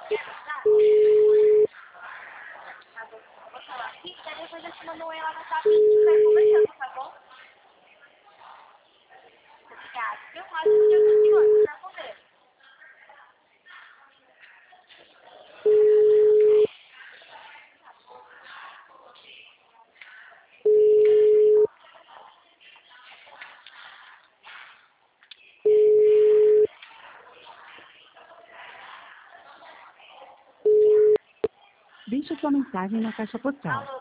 Tá bom, eu vou falar aqui, daí depois eu te mando um ela no WhatsApp e a gente vai conversando, tá bom? Obrigada, viu? Mas um dia eu consigo antes pra poder. Deixe sua mensagem na caixa postal. Alô?